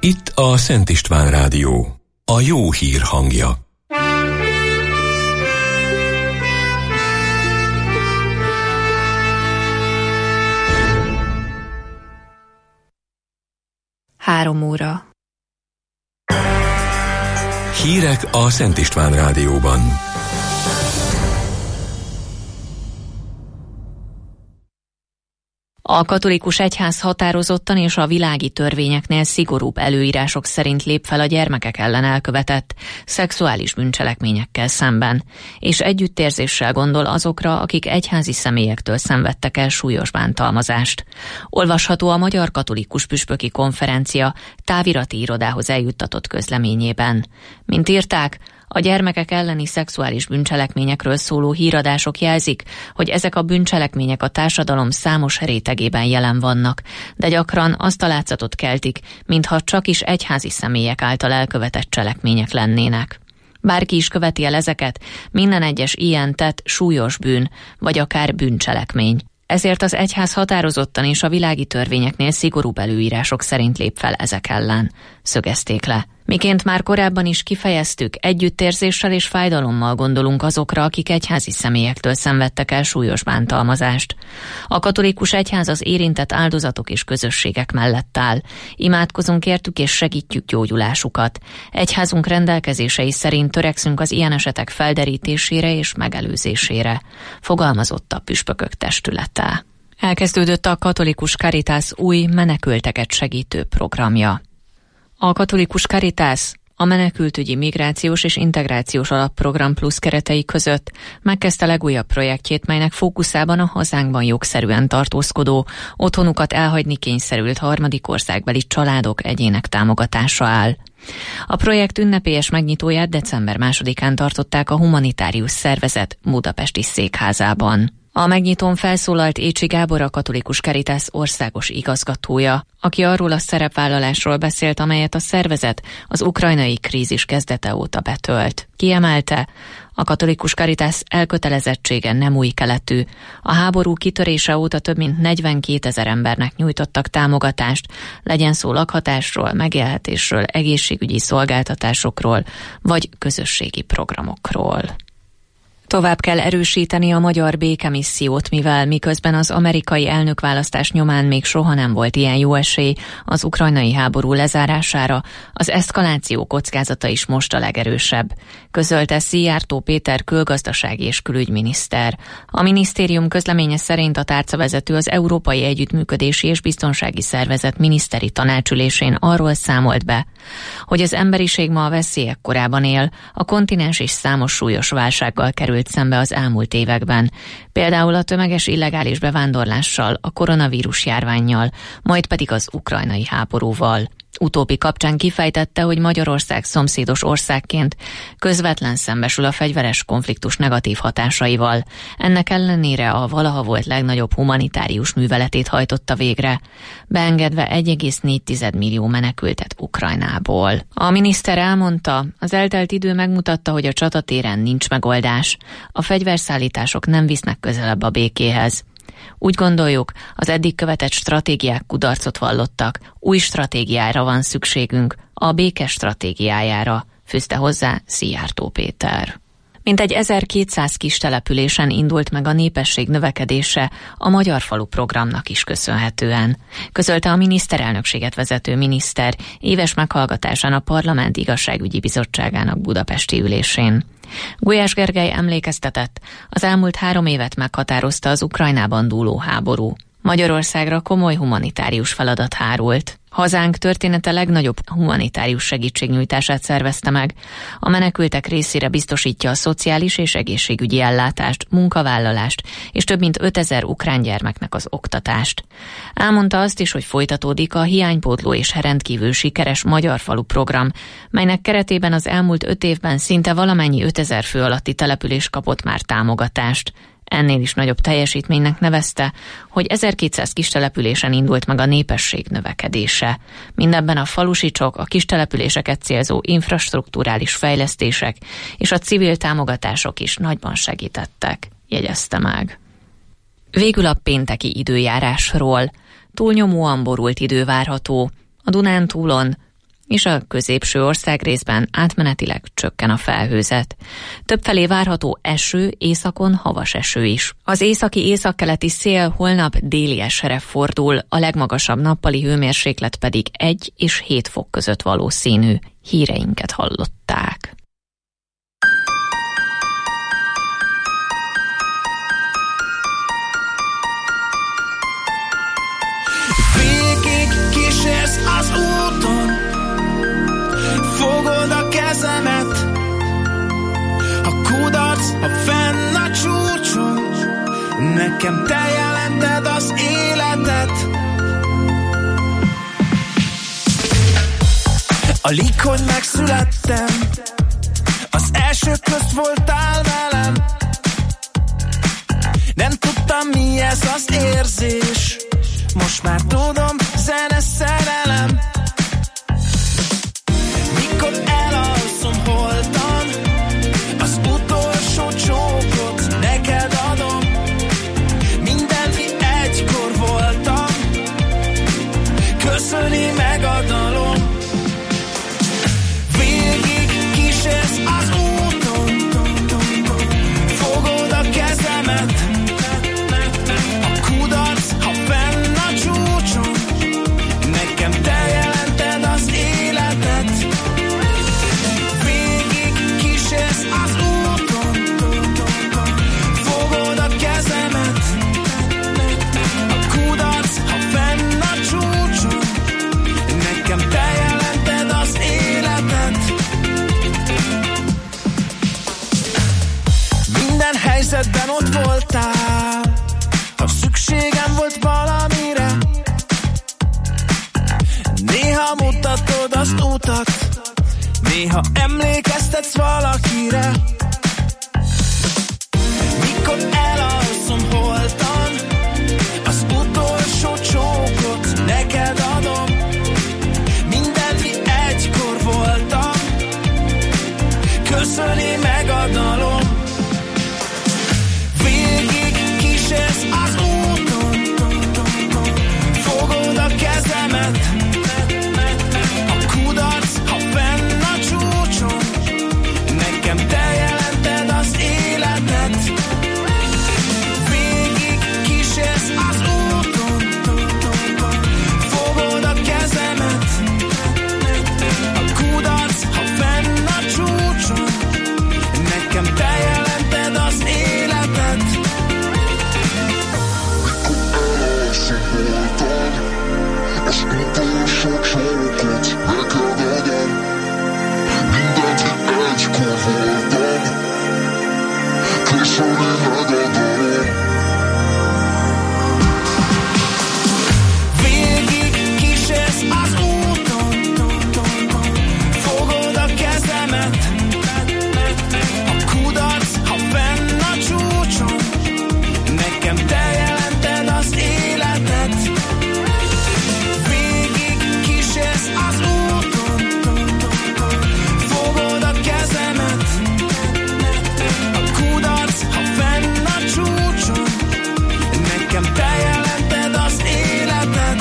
Itt a Szent István Rádió, a jó hír hangja. Három óra. Hírek a Szent István Rádióban. A katolikus egyház határozottan és a világi törvényeknél szigorúbb előírások szerint lép fel a gyermekek ellen elkövetett szexuális bűncselekményekkel szemben, és együttérzéssel gondol azokra, akik egyházi személyektől szenvedtek el súlyos bántalmazást. Olvasható a Magyar Katolikus Püspöki Konferencia távirati irodához eljuttatott közleményében. Mint írták, a gyermekek elleni szexuális bűncselekményekről szóló híradások jelzik, hogy ezek a bűncselekmények a társadalom számos rétegében jelen vannak, de gyakran azt a látszatot keltik, mintha csak is egyházi személyek által elkövetett cselekmények lennének. Bárki is követi el ezeket, minden egyes ilyen tett súlyos bűn, vagy akár bűncselekmény. Ezért az egyház határozottan és a világi törvényeknél szigorúbb előírások szerint lép fel ezek ellen, szögezték le. Miként már korábban is kifejeztük, együttérzéssel és fájdalommal gondolunk azokra, akik egyházi személyektől szenvedtek el súlyos bántalmazást. A katolikus egyház az érintett áldozatok és közösségek mellett áll. Imádkozunk értük és segítjük gyógyulásukat. Egyházunk rendelkezései szerint törekszünk az ilyen esetek felderítésére és megelőzésére, fogalmazott a püspökök testülete. Elkezdődött a katolikus Caritas új menekülteket segítő programja. A katolikus Caritas a menekültügyi migrációs és integrációs alapprogram plusz keretei között megkezdte legújabb projektjét, melynek fókuszában a hazánkban jogszerűen tartózkodó, otthonukat elhagyni kényszerült harmadik országbeli családok, egyének támogatása áll. A projekt ünnepélyes megnyitóját december 2-án tartották a humanitárius szervezet budapesti székházában. A megnyitón felszólalt Écsi Gábor, a katolikus Caritas országos igazgatója, aki arról a szerepvállalásról beszélt, amelyet a szervezet az ukrajnai krízis kezdete óta betölt. Kiemelte, a katolikus Caritas elkötelezettsége nem új keletű. A háború kitörése óta több mint 42 000 embernek nyújtottak támogatást, legyen szó lakhatásról, megélhetésről, egészségügyi szolgáltatásokról vagy közösségi programokról. Tovább kell erősíteni a magyar békemissziót, mivel miközben az amerikai elnökválasztás nyomán még soha nem volt ilyen jó esély az ukrajnai háború lezárására, az eszkaláció kockázata is most a legerősebb, közölte Szijjártó Péter külgazdasági és külügyminiszter. A minisztérium közleménye szerint a tárcavezető az Európai Együttműködési és Biztonsági Szervezet miniszteri tanácsülésén arról számolt be, hogy az emberiség ma a veszélyek korában él, a kontinens is számos súlyos válsággal került szembe az elmúlt években, például a tömeges illegális bevándorlással, a koronavírus járvánnyal, majd pedig az ukrajnai háborúval. Utóbbi kapcsán kifejtette, hogy Magyarország szomszédos országként közvetlen szembesül a fegyveres konfliktus negatív hatásaival. Ennek ellenére a valaha volt legnagyobb humanitárius műveletét hajtotta végre, beengedve 1,4 millió menekültet Ukrajnából. A miniszter elmondta, az eltelt idő megmutatta, hogy a csatatéren nincs megoldás. A fegyverszállítások nem visznek közelebb a békéhez. Úgy gondoljuk, az eddig követett stratégiák kudarcot vallottak, új stratégiára van szükségünk, a béke stratégiájára, fűzte hozzá Szijjártó Péter. Mintegy 1200 kis településen indult meg a népesség növekedése a Magyar Falu programnak is köszönhetően, közölte a miniszterelnökséget vezető miniszter éves meghallgatásán a Parlament Igazságügyi Bizottságának budapesti ülésén. Gulyás Gergely emlékeztetett, az elmúlt 3 évet meghatározta az Ukrajnában dúló háború. Magyarországra komoly humanitárius feladat hárult. Hazánk története legnagyobb humanitárius segítségnyújtását szervezte meg. A menekültek részére biztosítja a szociális és egészségügyi ellátást, munkavállalást és több mint 5000 ukrán gyermeknek az oktatást. Elmondta azt is, hogy folytatódik a hiánypótló és rendkívül sikeres Magyar Falu program, melynek keretében az elmúlt 5 évben szinte valamennyi 5000 fő alatti település kapott már támogatást. Ennél is nagyobb teljesítménynek nevezte, hogy 1200 kistelepülésen indult meg a népesség növekedése. Mindebben a falusicsok, a kistelepüléseket célzó infrastrukturális fejlesztések és a civil támogatások is nagyban segítettek, jegyezte meg. Végül a pénteki időjárásról. Túlnyomóan borult idő várható. A Dunántúlon és a középső országrészben átmenetileg csökken a felhőzet. Többfelé várható eső, északon havas eső is. Az északi északkeleti szél holnap déli esre fordul, a legmagasabb nappali hőmérséklet pedig 1 és 7 fok között valószínű. Híreinket hallották. Végig kísérsz az úton, fogod a kezemet, a kudarc, ha fenn a csúcson, nekem te jelented az életet. Alig, hogy megszülettem, az elsők közt voltál velem. Nem tudtam, mi ez az érzés, most már tudom, zene szerelem. Mikor elalszom holtan, az utolsó csókot neked adom. Mindent, mi egykor voltam, köszöni meg a dalom. Végig kísérsz az úton, fogod a kezemet, a kudarc, ha fenn a csúcson, nekem te jelented az életet. Végig kísérsz az úton, fogod a kezemet, a kudarc, ha fenn a csúcson, nekem te jelented az életet. Minden helyzetben ott voltál, ha szükségem volt valamire. Néha mutatod az utat, néha emlékeztetsz valakire. Mikor elalszom holtan, az utolsó csókot neked adom. Mindent, mi egykor voltam, köszöni meg a dalom. Végig kísérsz az úton, fogod a kezemet, a kudarc, ha fenn a csúcson, nekem te jelented az életet. Végig kísérsz az úton, fogod a kezemet, a kudarc, ha fenn a csúcson, nekem te jelented az életet. Az utolsó csókot neked adom. Mindent, mi egykor voltam, köszöni meg a dalom. Végig kísérsz az úton, fogod a kezemet, a kudarc, ha fenn a csúcson, nekem te jelented az életet. Végig kísérsz az úton, fogod a kezemet, a kudarc, ha fenn a csúcson, nekem te jelented az életet.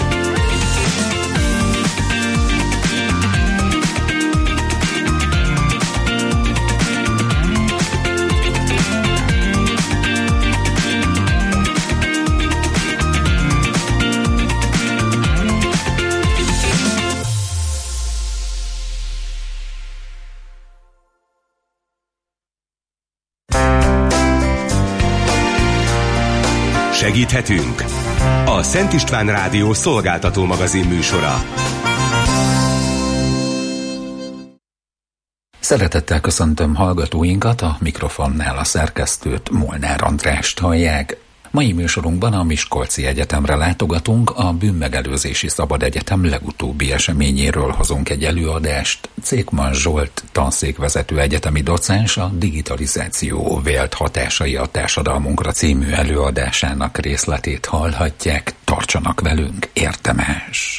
Segíthetünk? A Szent István Rádió szolgáltató magazin műsora. Szeretettel köszöntöm hallgatóinkat, a mikrofonnál a szerkesztőt, Molnár Andrást hallják. Mai műsorunkban a Miskolci Egyetemre látogatunk, a Bűnmegelőzési Szabad Egyetem legutóbbi eseményéről hozunk egy előadást. Cékman Zsolt tanszékvezető egyetemi docens a digitalizáció vélt hatásai a társadalmunkra című előadásának részletét hallhatják. Tartsanak velünk, érdemes!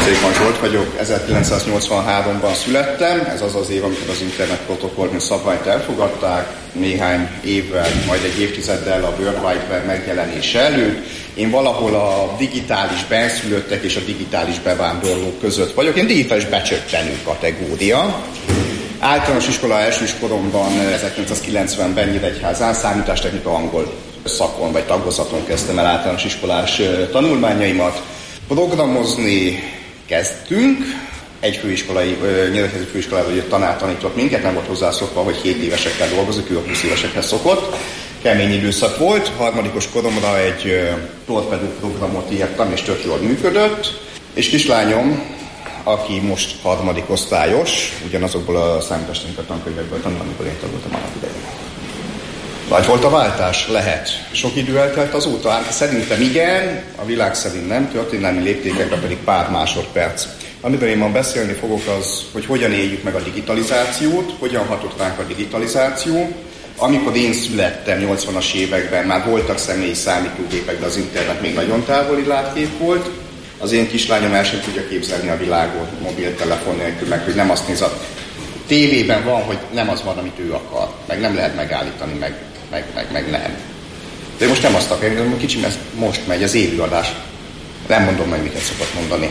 Cégman Zsolt vagyok, 1983-ban születtem, ez az az év, amikor az internet protokoll, mint szabványt elfogadták, néhány évvel, majd egy évtizeddel a World Wide Web megjelenése előtt. Én valahol a digitális benszülöttek és a digitális bevándorlók között vagyok, én digitális becsöppenő kategória. Általános iskola elsős koromban 1990-ben Nyíregyházán számítástechnika angol szakon vagy tagozaton kezdtem el általános iskolás tanulmányaimat. Programozni kezdtünk, egy főiskolai, nyíregyházi főiskolában jött tanár tanított minket, nem volt hozzászokva, hogy 7 évesekkel dolgozik, ő a 20 évesekhez szokott. Kemény időszak volt, harmadikos koromra egy torpedó programot írtam, és tök jól működött, és kislányom, aki most harmadik osztályos, ugyanazokból a számítástechnika tankönyvekből tanul, amikor én tanultam annak idején. Nagy volt a váltás? Lehet. Sok idő eltelt azóta? Hát szerintem igen, a világ szerint nem, történelmi léptékekben pedig pár másodperc. Amiben én ma beszélni fogok az, hogy hogyan éljük meg a digitalizációt, hogyan hatott ránk a digitalizáció. Amikor én születtem 80-as években, már voltak személyi számítógépek, de az internet még nagyon távoli látkép volt. Az én kislányom el sem tudja képzelni a világot mobiltelefon nélkül, meg hogy nem azt néz a tévében van, hogy nem az van, amit ő akar, meg nem lehet megállítani, meg nem. De most nem azt akarja, kicsim, ez most megy, az élőadás. Nem mondom meg, miket szokott mondani.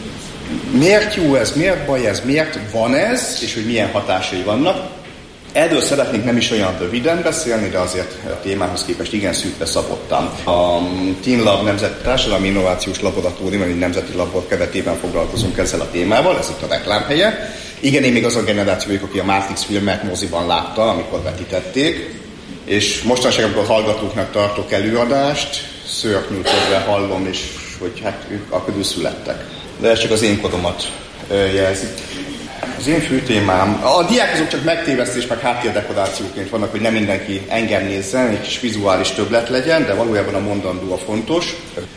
Miért jó ez, miért baj ez, miért van ez, és hogy milyen hatásai vannak. Erről szeretnék nem is olyan röviden beszélni, de azért a témához képest igen szűkre szabottam. A TINLab Nemzeti Társadalmi Innovációs Laboratórium, egy nemzeti labor keretében foglalkozunk ezzel a témával, ez itt a reklámhelye. Igen, én még az a generáció vagyok, aki a Matrix filmet moziban látta, amikor vetítették, és mostanság, amikor hallgatóknak tartok előadást, szörnyűködve hallom, és hogy hát ők akkor születtek. De ez csak az én koromat jelzi. Az én fő témám, a diákozók csak megtévesztés, meg háttérdekorációként vannak, hogy nem mindenki engem nézzen, egy kis vizuális többlet legyen, de valójában a mondandó a fontos.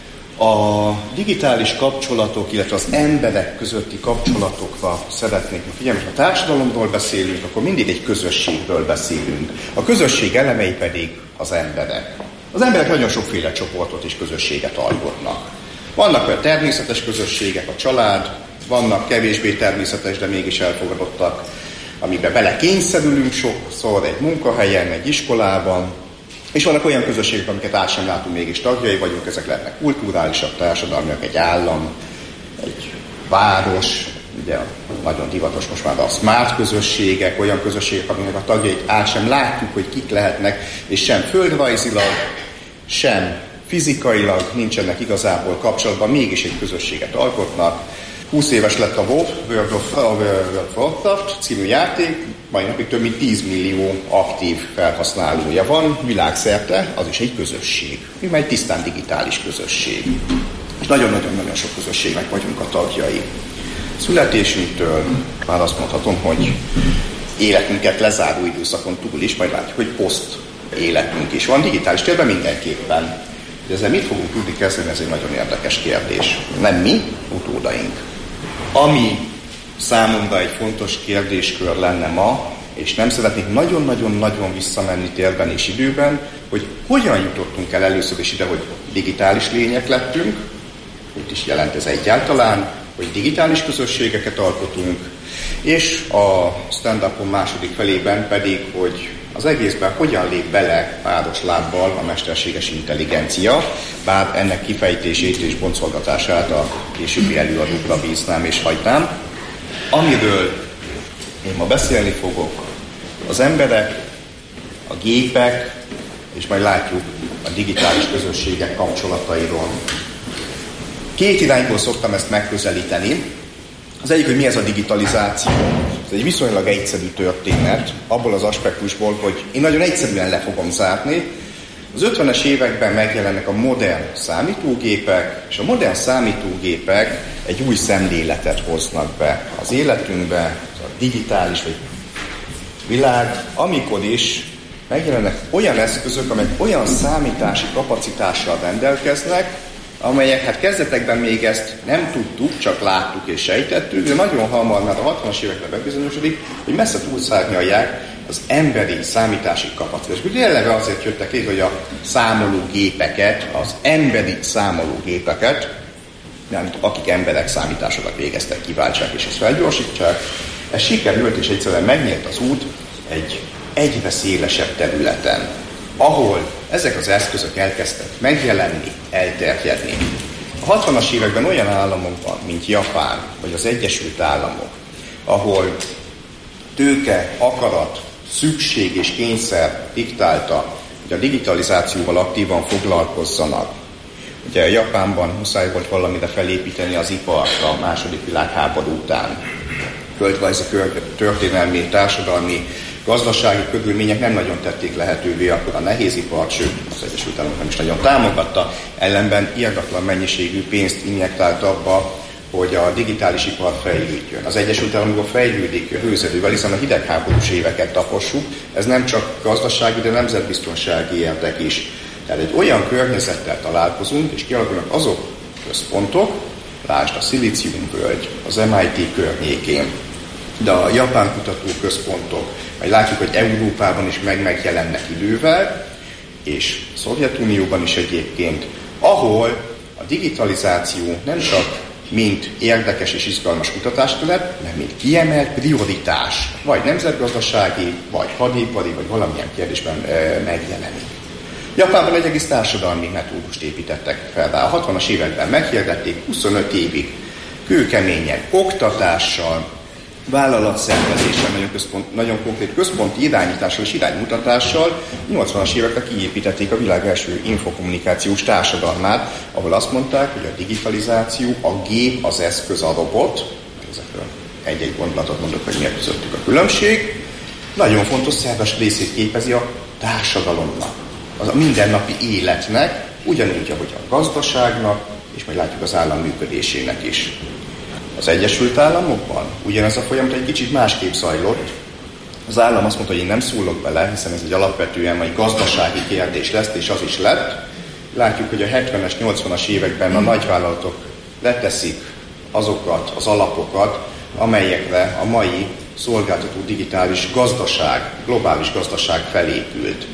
A digitális kapcsolatok, illetve az emberek közötti kapcsolatokra szeretnék figyelni. Ha társadalomról beszélünk, akkor mindig egy közösségről beszélünk. A közösség elemei pedig az emberek. Az emberek nagyon sokféle csoportot és közösséget alkotnak. Vannak olyan természetes közösségek, a család, vannak kevésbé természetes, de mégis elfogadottak, amiben belekényszerülünk sokszor egy munkahelyen, egy iskolában, és vannak olyan közösségek, amiket át sem látunk, mégis tagjai vagyunk, ezek lehetnek kulturálisak, társadalmiak, egy állam, egy város, ugye nagyon divatos most már a smart közösségek, olyan közösségek, amiknek a tagjait át sem látjuk, hogy kik lehetnek, és sem földrajzilag, sem fizikailag nincsenek igazából kapcsolatban, mégis egy közösséget alkotnak. 20 éves lett a WoW, World of Warcraft című játék, mai napig több mint 10 millió aktív felhasználója van világszerte, az is egy közösség. Mi már egy tisztán digitális közösség. És nagyon-nagyon sok közösségnek vagyunk a tagjai. Születésünktől már azt mondhatom, hogy életünket lezáró időszakon túl is, majd látjuk, hogy poszt életünk is van, digitális térben mindenképpen. De ezzel mit fogunk tudni kezdeni, ez egy nagyon érdekes kérdés. Nem mi, utódaink. Ami számomra egy fontos kérdéskör lenne ma, és nem szeretnék nagyon-nagyon-nagyon visszamenni térben és időben, hogy hogyan jutottunk el először is ide, hogy digitális lények lettünk, mit is jelent ez egyáltalán, hogy digitális közösségeket alkotunk, és a stand-upon második felében pedig, hogy az egészben hogyan lép bele páros lábbal a mesterséges intelligencia, bár ennek kifejtését és boncolgatását a későbbi előadókra bíznám és hagynám. Amiről én ma beszélni fogok, az emberek, a gépek, és majd látjuk a digitális közösségek kapcsolatairól. Két irányból szoktam ezt megközelíteni. Az egyik, hogy mi ez a digitalizáció. Ez egy viszonylag egyszerű történet, abból az aspektusból, hogy én nagyon egyszerűen le fogom zárni. Az 50-es években megjelennek a modern számítógépek, és a modern számítógépek egy új szemléletet hoznak be az életünkbe, a digitális világ, amikor is megjelennek olyan eszközök, amelyek olyan számítási kapacitással rendelkeznek, amelyek hát kezdetekben még ezt nem tudtuk, csak láttuk és sejtettük, de nagyon hamar már a 60-as években bebizonyosodik, hogy messze túlszárnyalják az emberi számítási kapacitást. Ugye eleve azért jöttek létre, hogy a számológépeket, az emberi számológépeket akik emberek számításokat végeztek, kiváltsák és ezt felgyorsítsák. Ez sikerült, és egyszerűen megnyílt az út egy egyre szélesebb területen, ahol ezek az eszközök elkezdtek megjelenni, elterjedni. A 60-as években olyan államokban, mint Japán, vagy az Egyesült Államok, ahol tőke, akarat, szükség és kényszer diktálta, hogy a digitalizációval aktívan foglalkozzanak. Ugye Japánban muszáj volt valamire felépíteni az ipart a második világháború után. Földrajzi, történelmi, társadalmi, gazdasági körülmények nem nagyon tették lehetővé akkor a nehézipart, sőt, az Egyesült Államok nem is nagyon támogatta, ellenben irdatlan mennyiségű pénzt injektált abba, hogy a digitális ipar fejlődjön. Az Egyesült Államokban fejlődik hőzerővel, hiszen a hidegháborús éveket tapossuk, ez nem csak gazdasági, de nemzetbiztonsági érdek is. Tehát egy olyan környezettel találkozunk, és kialakulnak azok központok, lásd a Szilíciumvölgy, az MIT környékén, de a japán kutatóközpontok, vagy látjuk, hogy Európában is megjelennek idővel, és Szovjetunióban is egyébként, ahol a digitalizáció nem csak mint érdekes és izgalmas kutatásterület, hanem mint kiemelt prioritás, vagy nemzetgazdasági, vagy hadipari, vagy valamilyen kérdésben megjelenik. Japánban egy egész társadalmi metódust építettek fel rá. A 60-as években meghirdették 25 évig kőkeményen, oktatással, vállalatszervezéssel, nagyon konkrét központi irányítással és iránymutatással 80-as évekre kiépítették a világ első infokommunikációs társadalmát, ahol azt mondták, hogy a digitalizáció, a gép, az eszköz, a robot, ezekről egy-egy gondolatot mondok, hogy miért közöttük a különbség, nagyon fontos szerves részét képezi a társadalomnak, az a mindennapi életnek, ugyanúgy, ahogy a gazdaságnak, és majd látjuk az állam működésének is. Az Egyesült Államokban ugyanez a folyamat egy kicsit másképp zajlott. Az állam azt mondta, hogy én nem szólok bele, hiszen ez egy alapvetően egy gazdasági kérdés lesz, és az is lett. Látjuk, hogy a 70-es, 80-as években a nagyvállalatok leteszik azokat az alapokat, amelyekre a mai szolgáltató digitális gazdaság, globális gazdaság felépült.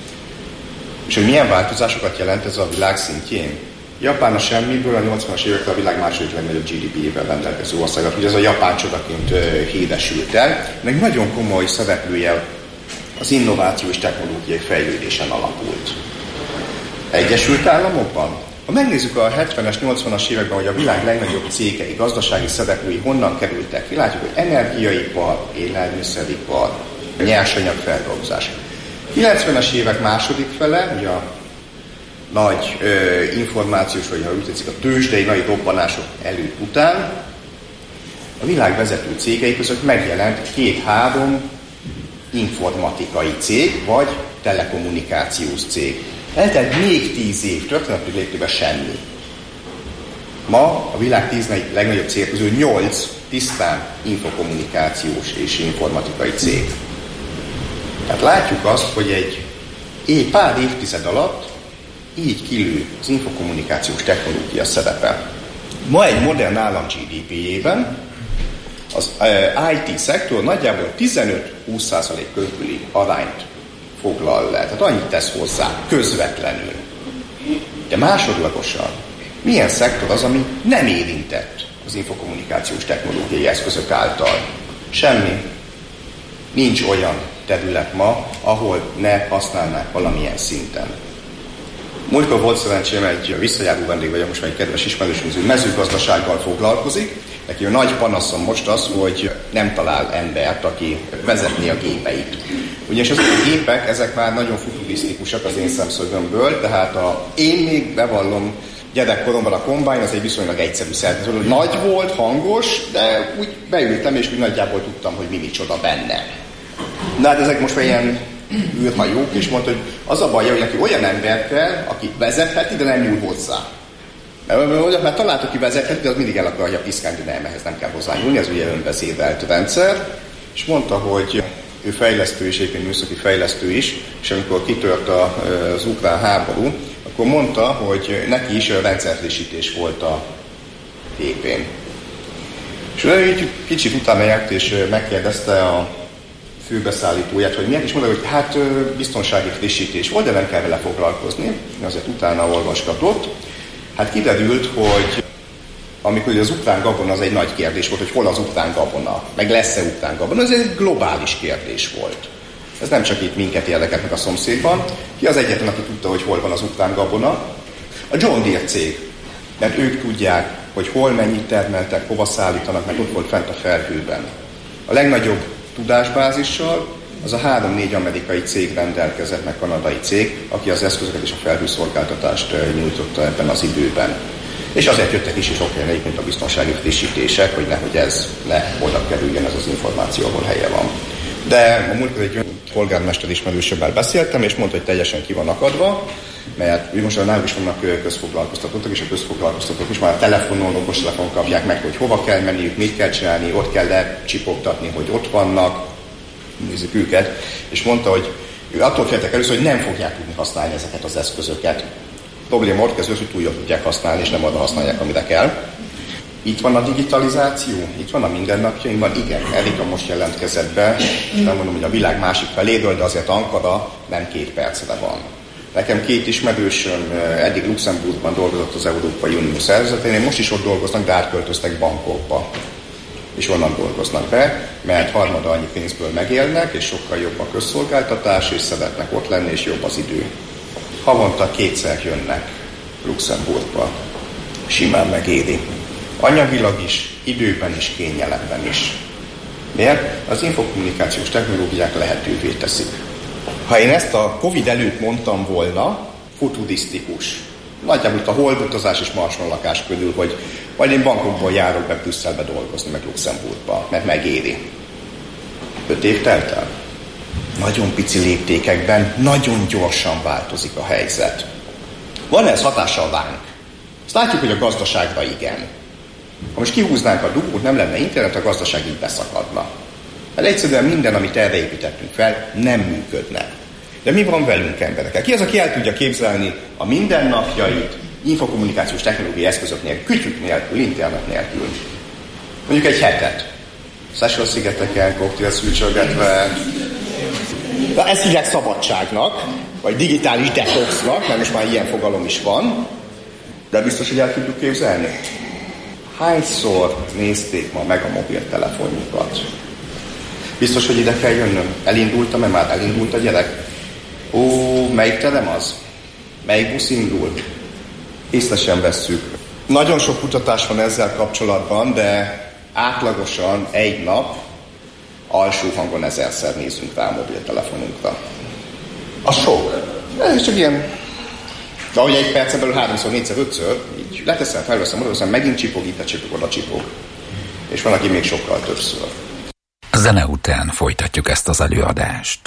És hogy milyen változásokat jelent ez a világ szintjén? Japán a semmiből a 80-as évekre a világ második legnagyobb GDP-ével rendelkező országot, hogy ez a japán csodaként híresült el. Meg nagyon komoly szereplője az innováció és technológiai fejlődésen alapult. Egyesült Államokban? Ha megnézzük a 70-es, 80-as években, hogy a világ legnagyobb cégei, gazdasági szereplői honnan kerültek ki, látjuk, hogy energiaipar, élelmiszeripar, nyersanyagfeldolgozás. 90-es évek második fele, ugye a nagy információs, vagy ha úgy tetszik, a tőzsdei nagy robbanások előtt után a világ vezető cégei között megjelent 2-3 informatikai cég, vagy telekommunikációs cég. Eltelt még 10 év, történeti léptében semmi. Ma a világ 10 legnagyobb cég közül 8 tisztán infokommunikációs és informatikai cég. Tehát látjuk azt, hogy egy pár évtized alatt így kilő az infokommunikációs technológia szerepe. Ma egy modern állam GDP-jében az IT szektor nagyjából 15-20% körüli arányt foglal le. Tehát annyit tesz hozzá közvetlenül. De másodlagosan milyen szektor az, ami nem érintett az infokommunikációs technológiai eszközök által? Semmi. Nincs olyan terület ma, ahol ne használnák valamilyen szinten. Múltkor volt szerencsém, egy visszajáró vendég vagyok, most már egy kedves ismerősünk, hogy mezőgazdasággal foglalkozik. Neki a nagy panaszom most az, hogy nem talál embert, aki vezetné a gépeit. Ugyanis ezek a gépek, ezek már nagyon futurisztikusak az én szemszögömből, tehát én még bevallom, gyerekkoromban a kombány az egy viszonylag egyszerű szerkezet. Nagy volt, hangos, de úgy beültem, és úgy nagyjából tudtam, hogy mi micsoda benne. Na hát ezek most már ilyen űrhajók, és mondta, hogy az a baj, hogy neki olyan ember kell, aki vezetheti, de nem nyúl hozzá. Mert találtuk, ki vezetheti, de az mindig el akarja piszkálni, de nem, ehhez nem kell hozzányúlni, ez ugye önbeszédelt rendszer. És mondta, hogy ő fejlesztő is, egyébként műszaki fejlesztő is, és amikor kitört az ukrán háború, akkor mondta, hogy neki is rendszerfrissítés volt a gépén. És ő így kicsit utána járt, és megkérdezte a főbeszállítóját, hogy miért, és mondta, hogy hát biztonsági frissítés volt, de nem kell vele foglalkozni, azért utána olvaskatott. Hát kiderült, hogy amikor az ukrán gabona az egy nagy kérdés volt, hogy hol az ukrán gabona, meg lesz-e ukrán gabona, ez egy globális kérdés volt. Ez nem csak itt minket érdekelt meg a szomszédban. Ki az egyetlen, aki tudta, hogy hol van az ukrán gabona? A John Deere cég. Mert ők tudják, hogy hol mennyit termeltek, hova szállítanak, meg ott volt fent a felhőben. A legnagyobb tudásbázissal az a 3-4 amerikai cég rendelkezett, meg kanadai cég, aki az eszközöket és a felhőszolgáltatást nyújtotta ebben az időben. És azért jöttek is okén egyébként a biztonsági frissítések, hogy nehogy ez ne oda kerüljen ez az információ, ahol helye van. De a múltkor egy polgármester ismerősömmel beszéltem, és mondta, hogy teljesen ki van akadva, mert most náluk is vannak közfoglalkoztatók, és a közfoglalkoztatók is már a telefonon, okostelefon kapják meg, hogy hova kell menniük, mit kell csinálni, ott kell lecsipogtatni, hogy ott vannak, nézzük őket, és mondta, hogy ő attól féltek először, hogy nem fogják tudni használni ezeket az eszközöket. A probléma ott kezdődik, hogy túl jól tudják használni, és nem arra használják, amire kell. Itt van a digitalizáció, itt van a mindennapjainkban, igen, Erika most jelentkezett be, és nem mondom, hogy a világ másik feléről, de azért Ankara nem 2 percre van. Nekem 2 ismerősöm eddig Luxemburgban dolgozott az Európai Unió szervezeténél, most is ott dolgoznak, de átköltöztek Bangkokba. És onnan dolgoznak be, mert harmada annyi pénzből megélnek, és sokkal jobb a közszolgáltatás, és szeretnek ott lenni, és jobb az idő. Havonta 2-szer jönnek Luxemburgba, simán megéri. Anyagilag is, időben is, kényelemben is. Miért? Az infokommunikációs technológiák lehetővé teszik. Ha én ezt a Covid előtt mondtam volna, futurisztikus. Nagyjából a holdutazás és marson lakás körül, hogy majd én Bangkokból járok be Brüsszelbe dolgozni, meg Luxemburgba, mert megéri. 5 év telt el. Nagyon pici léptékekben, nagyon gyorsan változik a helyzet. Van ez hatással ránk? Azt látjuk, hogy a gazdaságra igen. Ha most kihúznánk a dugót, nem lenne internet, a gazdaság így beszakadna. Mert egyszerűen minden, amit erre építettünk fel, nem működne. De mi van velünk emberekkel? Ki az, aki el tudja képzelni a mindennapjait infokommunikációs technológiai eszközök nélkül, kütyük nélkül, internet nélkül? Mondjuk egy hetet. Seychelles-szigeteken, koktélszűcsölgetve. De ezt hívják szabadságnak, vagy digitális detoxnak, mert most már ilyen fogalom is van. De biztos, hogy el tudjuk képzelni. Hányszor nézték ma meg a mobiltelefonjukat? Biztos, hogy ide kell jönnöm. Elindultam-e már? Elindult a gyerek? Melyik terem az? Melyik busz indult? Észre sem vesszük. Nagyon sok kutatás van ezzel kapcsolatban, de átlagosan egy nap alsó hangon 1000-szer nézünk rá a mobiltelefonunkra. Az sok. Ez csak ilyen... De ahogy egy percen belül 3-szor, 4-szer, 5-ször, így leteszem, felveszem, odaveszem, megint csipog, itt a csipog, oda csipog. És van, aki még sokkal többször. A zene után folytatjuk ezt az előadást.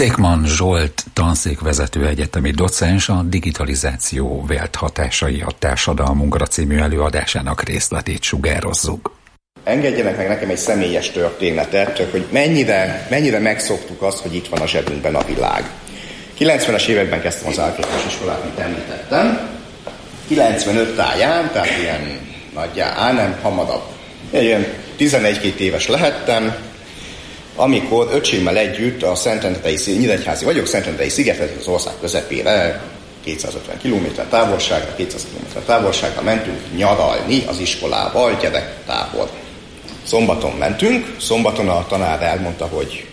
Székman Zsolt tanszékvezető egyetemi docens a digitalizáció vélt hatásai a társadalmunkra című előadásának részletét sugározzuk. Engedjenek meg nekem egy személyes történetet, hogy mennyire megszoktuk azt, hogy itt van a zsebünkben a világ. 90-es években kezdtem az általános iskolát, mint említettem. 95 táján, tehát ilyen nem hamarabb. Ilyen 11-2 éves lehettem, amikor öcsémmel együtt a nyíregyházi vagyok, Szentendrei szigetre, az ország közepére, 250 km távolságra mentünk nyaralni az iskolába, gyerektábor. Szombaton mentünk, szombaton a tanár elmondta, hogy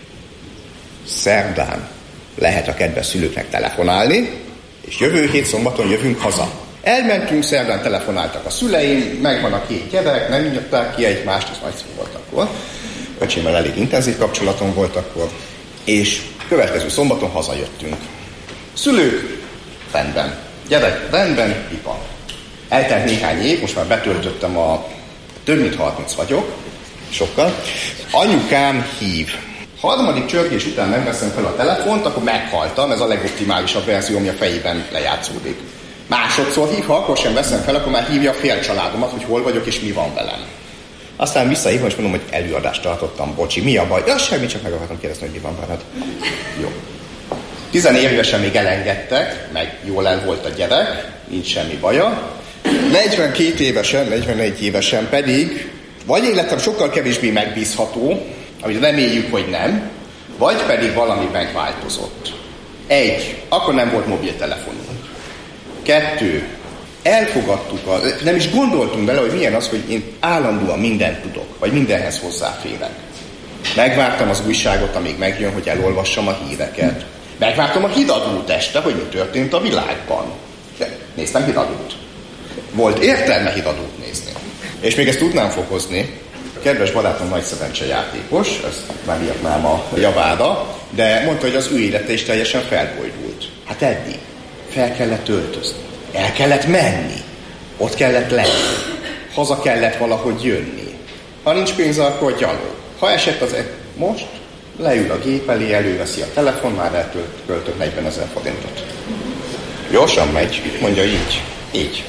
szerdán lehet a kedves szülőknek telefonálni, és jövő hét szombaton jövünk haza. Elmentünk, szerdán telefonáltak a szüleim, megvan a 2 gyerek, nem nyitották ki egymást, ez nagy szó volt akkor. Öcsémmel elég intenzív kapcsolatom volt akkor, és következő szombaton hazajöttünk. Szülők rendben, gyerek rendben, pipa. Eltelt néhány év, most már betöltöttem több mint 30 vagyok, sokkal. Anyukám hív. Harmadik csörgés után nem veszem fel a telefont, akkor meghaltam, ez a legoptimálisabb verzió, ami a fejében lejátszódik. Másodszor hív, ha akkor sem veszem fel, akkor már hívja a fél családomat, hogy hol vagyok és mi van velem. Aztán visszahívom, és mondom, hogy előadást tartottam, bocsi, mi a baj? Ja, semmi, csak meg akartam kérdezni, hogy mi van veled. Jó. 10 évesen még elengedtek, meg jól el volt a gyerek, nincs semmi baja. 42 évesen, 41 évesen pedig, vagy életem sokkal kevésbé megbízható, amit reméljük, hogy nem, vagy pedig valami megváltozott. 1. Akkor nem volt mobiltelefonunk. 2. Elfogadtuk, nem is gondoltunk bele, hogy milyen az, hogy én állandóan mindent tudok, vagy mindenhez hozzáférek. Megvártam az újságot, amíg megjön, hogy elolvassam a híreket. Megvártam a híradót este, hogy mi történt a világban. De néztem híradót. Volt értelme híradót nézni. És még ezt tudnám fokozni. A kedves barátom nagy szerencsejátékos, ezt már írnám a javára, de mondta, hogy az ő élete is teljesen felbojdult. Hát eddig. Fel kellett öltözni. El kellett menni. Ott kellett lenni. Haza kellett valahogy jönni. Ha nincs pénze, akkor gyalog. Ha esett az most, leül a gép elé, előveszi a telefon, már elköltött 40 000 forintot. Gyorsan megy, mondja így.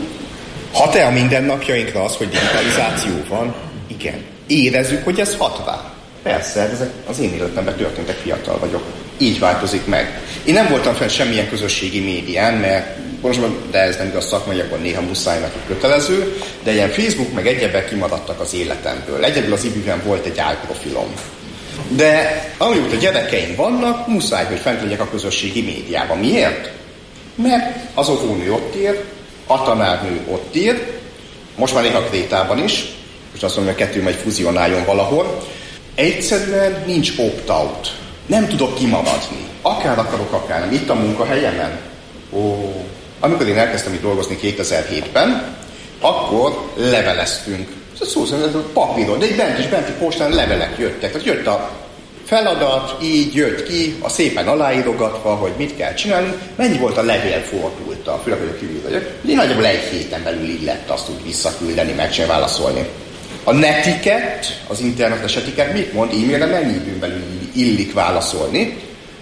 Hat-e a mindennapjainkra az, hogy digitalizáció van? Igen. Érezzük, hogy ez hat rá. Persze, ezek az én életemben történtek, fiatal vagyok. Így változik meg. Én nem voltam fenn semmilyen közösségi médián, mert de ez nem igaz szakmaiakban, néha muszáj, mert kötelező, de ilyen Facebook meg egyebek kimaradtak az életemből. Egyedül az IBÜ-ben volt egy álprofilom. De amióta gyerekeim vannak, muszáj, hogy fent legyek a közösségi médiában. Miért? Mert az óvónő ott ír, a tanárnő ott ír, most már néha Krétában is, és azt mondom, hogy a kettő majd fuzionáljon valahol. Egyszerűen nincs opt-out. Nem tudok kimaradni. Akár akarok, akár nem. Itt a munkahelyemen. Amikor én elkezdtem itt dolgozni 2007-ben, akkor leveleztünk. Ez szó szerint papíron, de egy benti postán levelek jöttek. Tehát jött a feladat, így jött ki, a szépen aláírogatva, hogy mit kell csinálni. Mennyi volt a levélfordulta, főleg, hogy a kívül vagyok. Ugye nagyjából egy héten belül így lett azt úgy visszaküldeni, megcsinálni, válaszolni. A netiket, az internetes etiket mit mond? E-mailre mennyi időn belül illik válaszolni?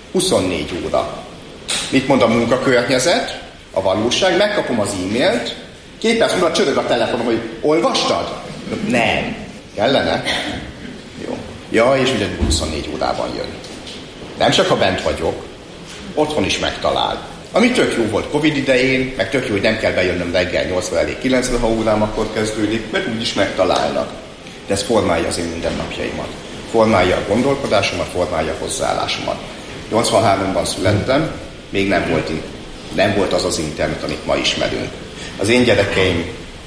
24 óra. Mit mond a munkakörnyezet? A valóság, megkapom az e-mailt, 2 perc múlva csörög a telefonom, hogy olvastad? Nem. Kellene? Jó. Ja, és ugye 24 órában jön. Nem csak ha bent vagyok, otthon is megtalál. Ami tök jó volt Covid idején, meg tök jó, hogy nem kell bejönnöm reggel 8-ra, elég 9-re, ha órám akkor kezdődik, mert úgyis megtalálnak. De ez formálja az én mindennapjaimat. Formálja a gondolkodásomat, formálja a hozzáállásomat. 83-ban születtem, még nem volt az az internet, amit ma ismerünk. Az én gyerekeim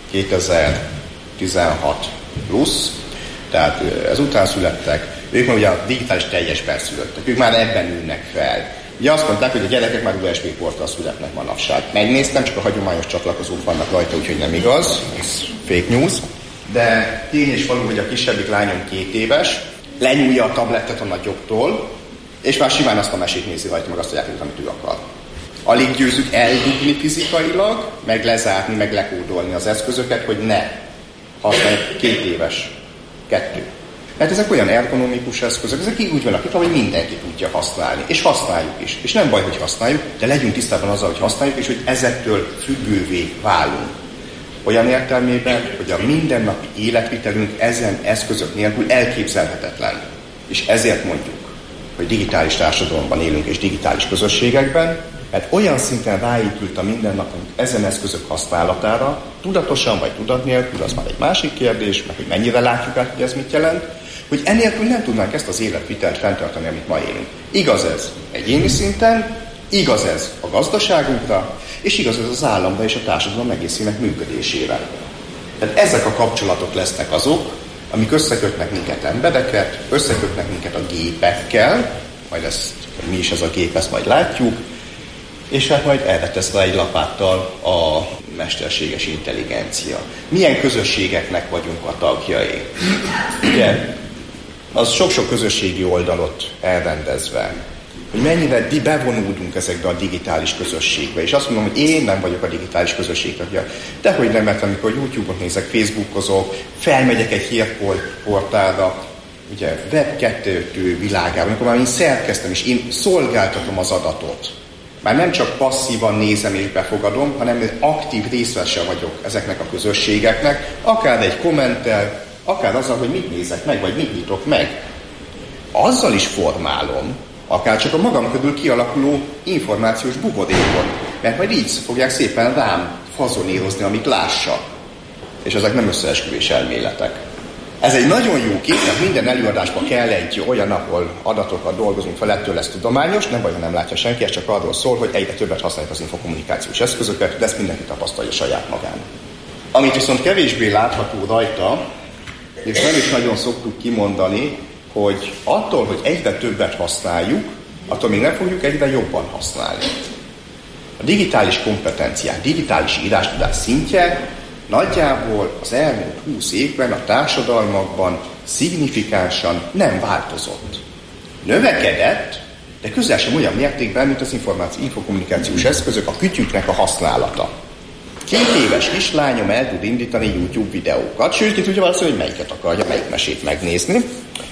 2016 plusz, tehát ezután születtek, ők már ugye a digitális teljesben születtek, ők már ebben ülnek fel. Ugye azt mondták, hogy a gyerekek már USB porttal születnek manapság. Megnéztem, csak a hagyományos csatlakozók vannak rajta, úgyhogy nem igaz, ez fake news. De tény és való, hogy a kisebbik lányom 2 éves, lenyúlja a tablettet a nagyoktól, és már simán azt a mesét nézi rajta, meg azt a játékot, amit ő akar. Alig győzzük eldugni fizikailag, meg lezárni, meg lekódolni az eszközöket, hogy ne használj 2 éves. 2. Mert ezek olyan ergonomikus eszközök, ezek így úgy vannak, hogy mindenki tudja használni. És használjuk is. És nem baj, hogy használjuk, de legyünk tisztában azzal, hogy használjuk, és hogy ezektől függővé válunk. Olyan értelmében, hogy a mindennapi életvitelünk ezen eszközök nélkül elképzelhetetlen. És ezért mondjuk, hogy digitális társadalomban élünk és digitális közösségekben, mert olyan szinten ráépült a mindennapunk ezen eszközök használatára, tudatosan vagy tudat nélkül, az már egy másik kérdés, meg hogy mennyire látjuk át, hogy ez mit jelent, hogy enélkül nem tudnánk ezt az életvitelt fenntartani, amit ma élünk. Igaz ez egyéni szinten, igaz ez a gazdaságunkra, és igaz ez az államra és a társadalom egészének működésére. Tehát ezek a kapcsolatok lesznek azok, amik összekötnek minket embereket, összekötnek minket a gépekkel, majd ezt, hogy mi is ez a gép, ezt majd látjuk, és hát majd erre tesz le egy lapáttal a mesterséges intelligencia. Milyen közösségeknek vagyunk a tagjai? Ugye, az sok-sok közösségi oldalot elrendezve, hogy mennyire bevonódunk ezekbe a digitális közösségbe. És azt mondom, hogy én nem vagyok a digitális közösség tagja. Dehogy nem, mert amikor YouTube-ot nézek, Facebookozok, felmegyek egy hírportálra, ugye Web 2 világában, amikor már én szerkeztem, és én szolgáltatom az adatot. Már nem csak passzívan nézem és befogadom, hanem aktív részvese vagyok ezeknek a közösségeknek, akár egy kommenttel, akár azzal, hogy mit nézek meg, vagy mit nyitok meg. Azzal is formálom, akár csak a magam körül kialakuló információs buborékon, mert majd így fogják szépen rám fazonírozni, amit lássak. És ezek nem összeesküvés elméletek. Ez egy nagyon jó kép, mert minden előadásban kell egy olyan, ahol adatokat dolgozunk fel, ettől lesz tudományos, nem baj, ha nem látja senki, ez csak arról szól, hogy egyre többet használjuk az infokommunikációs eszközöket, de ezt mindenki tapasztalja saját magán. Amit viszont kevésbé látható rajta, és nem is nagyon szoktuk kimondani, hogy attól, hogy egyre többet használjuk, attól még nem fogjuk egyre jobban használni. A digitális kompetenciák, digitális írástudás szintje nagyjából az elmúlt 20 évben a társadalmakban szignifikánsan nem változott. Növekedett, de közel sem olyan mértékben, mint az infokommunikációs eszközök, a kütyüknek a használata. 2 éves kislányom el tud indítani YouTube videókat, sőt, ki tudja valószínűleg, hogy melyiket akarja, melyik mesét megnézni.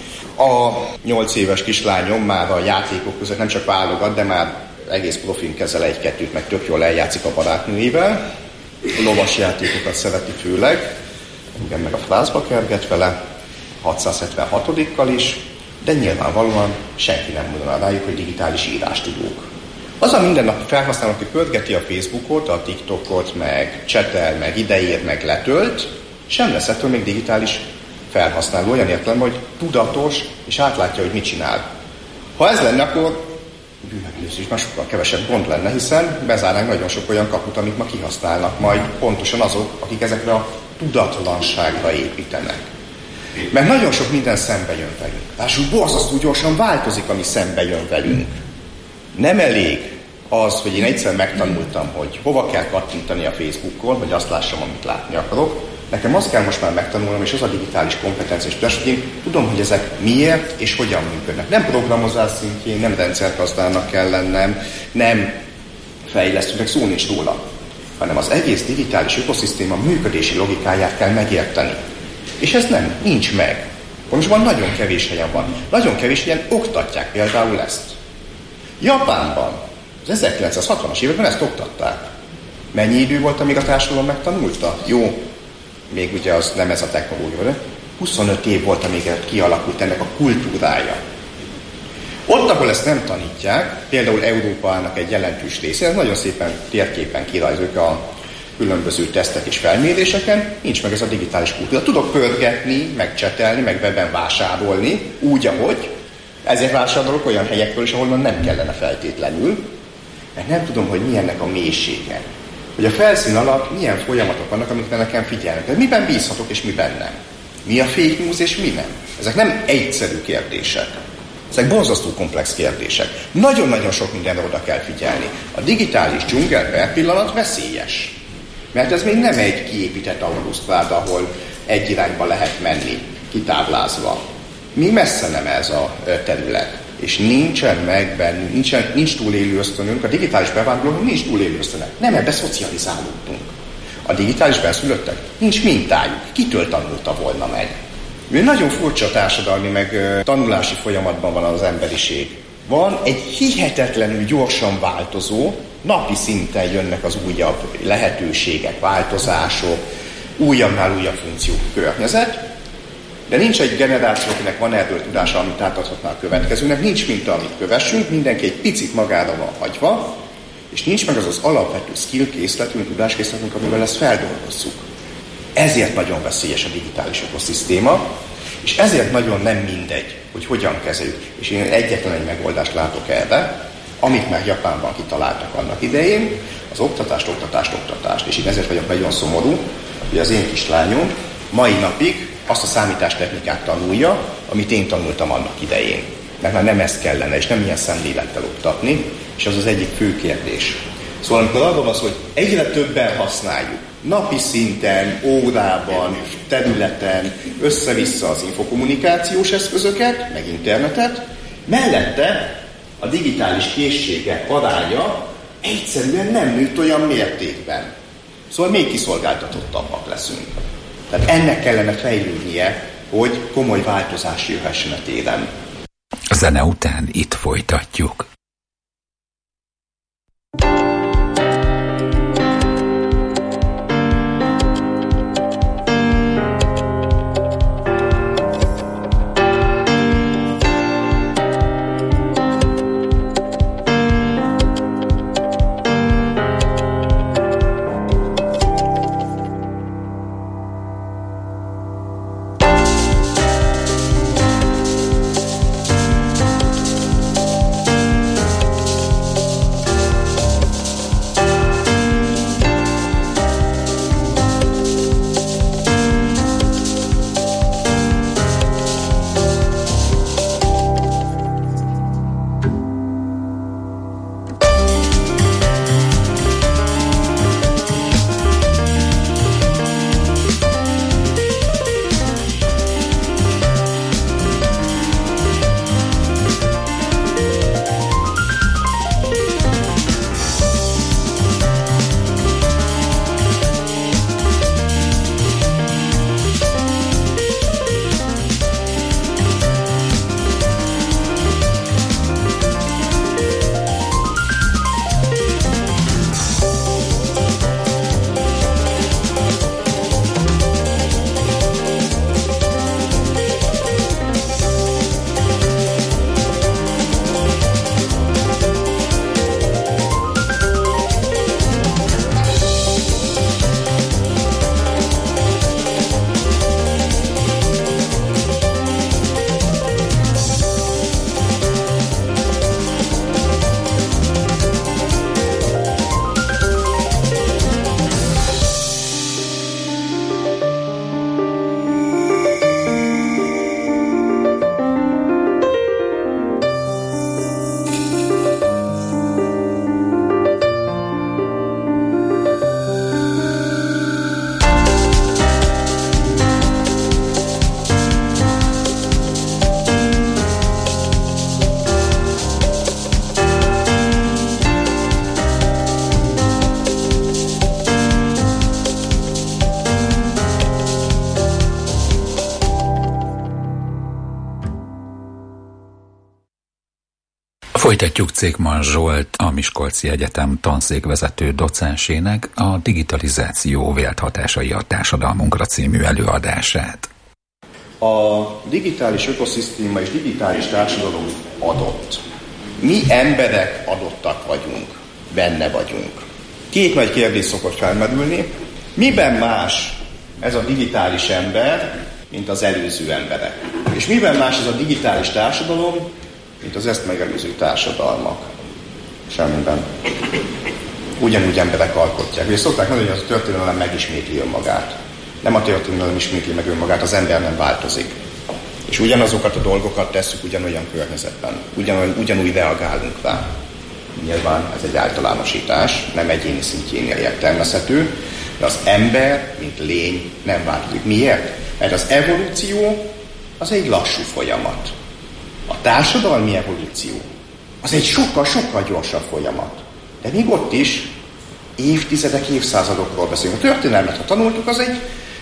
A 8 éves kislányom már a játékok között nem csak válogat, de már egész profin kezel 1-2-t, meg tök jól eljátszik a barátnőivel. A lovas játékokat szereti főleg, igen, meg a frázba kerget vele, 676-kal is, de nyilvánvalóan senki nem mondaná rájuk, hogy digitális írástudók. Az a mindennapi felhasználó, aki pörgeti a Facebookot, a TikTokot, meg csetel, meg ideír, meg letölt, sem lesz ettől még digitális felhasználó, olyan értelemben, hogy tudatos, és átlátja, hogy mit csinál. Ha ez lenne, akkor bűnmegelőzés már sokkal kevesebb gond lenne, hiszen bezárnánk nagyon sok olyan kaput, amit ma kihasználnak majd pontosan azok, akik ezekre a tudatlanságra építenek. Mert nagyon sok minden szembe jön velünk. Lássuk, borzasztó gyorsan változik, ami szembe jön velünk. Nem elég az, hogy én egyszer megtanultam, hogy hova kell kattintani a Facebookon, hogy azt lássam, amit látni akarok. Nekem azt kell most már megtanulnom, és az a digitális kompetencia, hogy én tudom, hogy ezek miért és hogyan működnek. Nem programozás szintjén, nem rendszergazdának kell lennem, nem fejlesztőnek, szó nincs róla, hanem az egész digitális ökoszisztéma működési logikáját kell megérteni. És ez nincs meg. Pontosabban nagyon kevés helyen van. Nagyon kevés helyen oktatják például ezt. Japánban az 1960-as években ezt oktatták. Mennyi idő volt, amíg a társadalom megtanulta? Jó, még ugye az nem ez a technológia, de 25 év volt, amíg kialakult ennek a kultúrája. Ott, ahol ezt nem tanítják, például Európának egy jelentős része, ez nagyon szépen térképen kirajzoljuk a különböző tesztek és felméréseken, nincs meg ez a digitális kultúra. Tudok pörgetni, meg csetelni, meg webben vásárolni, úgy, ahogy. Ezért vásárolok olyan helyekről is, ahol nem kellene feltétlenül, mert nem tudom, hogy mi ennek a mélysége. Hogy a felszín alatt milyen folyamatok vannak, amikre nekem figyelnek. De miben bízhatok és miben nem? Mi a fake news és mi nem? Ezek nem egyszerű kérdések. Ezek borzasztó komplex kérdések. Nagyon-nagyon sok mindenre oda kell figyelni. A digitális dzsungel per pillanat veszélyes. Mert ez még nem egy kiépített autósztráda, ahol egy irányba lehet menni, kitáblázva. Mi messze nem ez a terület. És nincsen meg bennünk, nincs túlélő ösztönünk, a digitális bevándorlóknak nincs túlélő ösztönök. Nem ebbe szocializálódtunk. A digitális benszülöttek nincs mintájuk. Kitől tanulta volna meg? Nagyon furcsa társadalmi, meg tanulási folyamatban van az emberiség. Van egy hihetetlenül gyorsan változó, napi szinten jönnek az újabb lehetőségek, változások, újabbnál újabb funkciók, környezet, de nincs egy generáció, akinek van erről tudása, amit átadhatná a következőnek, nincs minta, amit kövessünk, mindenki egy picit magára van hagyva, és nincs meg az az alapvető skill készletünk, tudáskészletünk, amivel ezt feldolgozzuk. Ezért nagyon veszélyes a digitális ökoszisztéma, és ezért nagyon nem mindegy, hogy hogyan kezeljük. És én egyetlen egy megoldást látok erre, amit már Japánban kitaláltak annak idején, az oktatást. És én ezért vagyok nagyon szomorú, hogy az én kislányom mai napig azt a számítástechnikát tanulja, amit én tanultam annak idején. Mert már nem ezt kellene, és nem ilyen szemlélettel oktatni, és az az egyik fő kérdés. Szóval amikor arról van szó, hogy egyre többen használjuk, napi szinten, órában, területen, össze-vissza az infokommunikációs eszközöket, meg internetet, mellette a digitális készségek aránya egyszerűen nem nőtt olyan mértékben. Szóval még kiszolgáltatottabbak leszünk. Tehát ennek kellene fejlődnie, hogy komoly változás jöhessen a téren. A zene után itt folytatjuk. Folytatjuk Cékman Zsolt, a Miskolci Egyetem tanszékvezető docensének a digitalizáció vélt hatásai a társadalmunkra című előadását. A digitális ökoszisztéma és digitális társadalom adott. Mi emberek adottak vagyunk, benne vagyunk. Két nagy kérdés szokott felmerülni. Miben más ez a digitális ember, mint az előző emberek? És miben más ez a digitális társadalom, mint az ezt megelőző társadalmak? Semmiben. Ugyanúgy emberek alkotják. Ugye szokták mondani, hogy a történelem megismétli önmagát. Nem a történelem ismétli meg önmagát, az ember nem változik. És ugyanazokat a dolgokat tesszük ugyanolyan környezetben. Ugyanúgy reagálunk rá. Nyilván ez egy általánosítás, nem egyéni szintjén értelmezhető, de az ember, mint lény nem változik. Miért? Mert az evolúció az egy lassú folyamat. A társadalmi evolúció az egy sokkal-sokkal gyorsabb folyamat. De még ott is évtizedek, évszázadokról beszélünk. A történelmet, ha tanultuk, az egy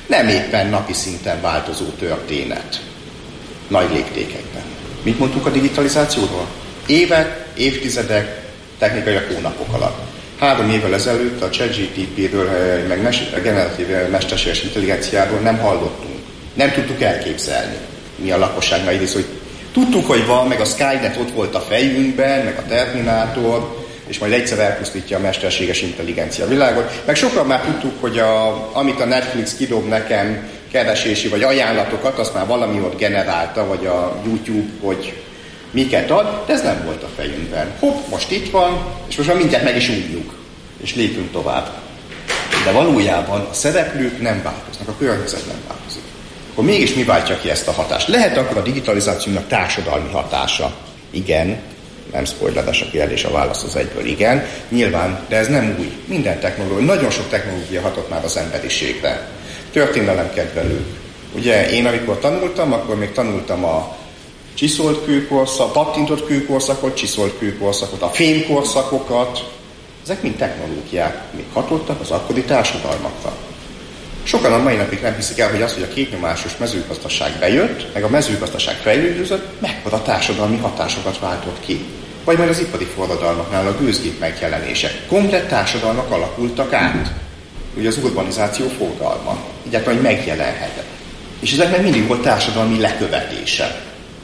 Nem éppen napi szinten változó történet. Nagy léptékekben. Mit mondtuk a digitalizációról? Évek, évtizedek, technikai hónapok alatt. 3 évvel ezelőtt a ChatGPT-ről, meg a generatív mesterséges intelligenciáról nem hallottunk. Nem tudtuk elképzelni. Mi a lakosságnál idéz, hogy tudtuk, hogy van, meg a Skynet ott volt a fejünkben, meg a Terminátor, és majd egyszer elpusztítja a mesterséges intelligencia világot. Meg sokan már tudtuk, hogy amit a Netflix kidob nekem keresési vagy ajánlatokat, azt már valami ott generálta, vagy a YouTube, hogy miket ad, de ez nem volt a fejünkben. Hopp, most itt van, és most már mindjárt meg is újjuk, és lépünk tovább. De valójában a szereplők nem változnak, a környezet nem változik. Akkor mégis mi váltja ki ezt a hatást? Lehet akkor a digitalizációnak társadalmi hatása? Igen, nem spoileres a kérdés, a válasz az egyből igen. Nyilván, de ez nem új. Minden technológia, nagyon sok technológia hatott már az emberiségre. Történelemkedvelők. Ugye én amikor tanultam, akkor még tanultam a csiszolt kőkorszak, pattintott kőkorszakot, csiszolt kőkorszakot, a fémkorszakokat. Ezek mind technológiák, még hatottak az akkori társadalmakra. Sokan a mai napig nem hiszik el, hogy az, hogy a kétnyomásos mezőgazdaság bejött, meg a mezőgazdaság fejlődött, mekkora társadalmi hatásokat váltott ki. Vagy majd az ipari forradalmaknál a gőzgép megjelenése. Komplett társadalmak alakultak át. Ugye az urbanizáció forradalma. Egyáltalán, hogy megjelenhetett. És ezeknek mindig volt társadalmi lekövetése.